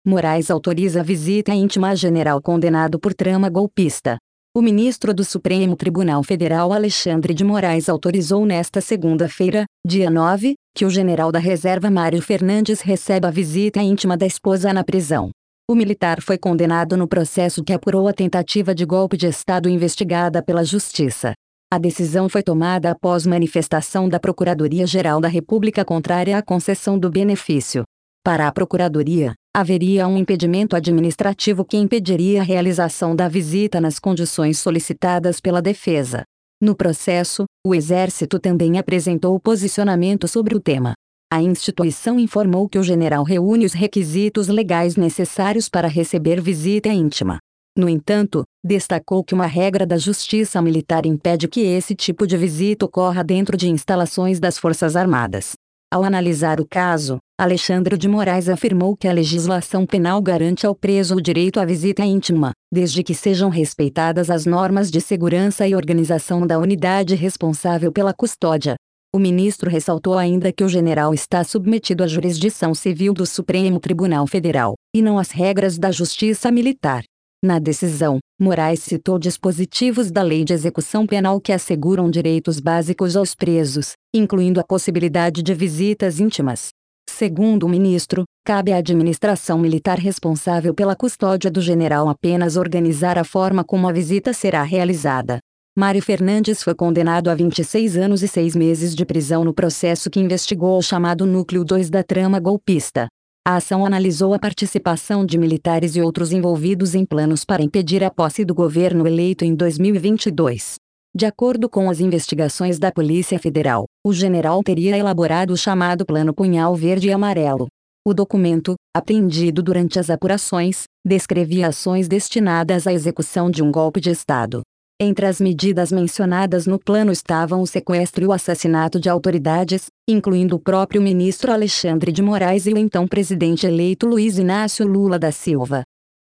Moraes autoriza visita íntima a general condenado por trama golpista. O ministro do Supremo Tribunal Federal Alexandre de Moraes autorizou nesta segunda-feira, dia 9, que o general da reserva Mário Fernandes receba a visita íntima da esposa na prisão. O militar foi condenado no processo que apurou a tentativa de golpe de Estado investigada pela Justiça. A decisão foi tomada após manifestação da Procuradoria-Geral da República contrária à concessão do benefício. Para a Procuradoria, haveria um impedimento administrativo que impediria a realização da visita nas condições solicitadas pela defesa. No processo, o Exército também apresentou posicionamento sobre o tema. A instituição informou que o general reúne os requisitos legais necessários para receber visita íntima. No entanto, destacou que uma regra da Justiça Militar impede que esse tipo de visita ocorra dentro de instalações das Forças Armadas. Ao analisar o caso, Alexandre de Moraes afirmou que a legislação penal garante ao preso o direito à visita íntima, desde que sejam respeitadas as normas de segurança e organização da unidade responsável pela custódia. O ministro ressaltou ainda que o general está submetido à jurisdição civil do Supremo Tribunal Federal, e não às regras da Justiça Militar. Na decisão, Moraes citou dispositivos da Lei de Execução Penal que asseguram direitos básicos aos presos, incluindo a possibilidade de visitas íntimas. Segundo o ministro, cabe à administração militar responsável pela custódia do general apenas organizar a forma como a visita será realizada. Mário Fernandes foi condenado a 26 anos e 6 meses de prisão no processo que investigou o chamado Núcleo 2 da trama golpista. A ação analisou a participação de militares e outros envolvidos em planos para impedir a posse do governo eleito em 2022. De acordo com as investigações da Polícia Federal, o general teria elaborado o chamado Plano Punhal Verde e Amarelo. O documento, apreendido durante as apurações, descrevia ações destinadas à execução de um golpe de Estado. Entre as medidas mencionadas no plano estavam o sequestro e o assassinato de autoridades, incluindo o próprio ministro Alexandre de Moraes e o então presidente eleito Luiz Inácio Lula da Silva.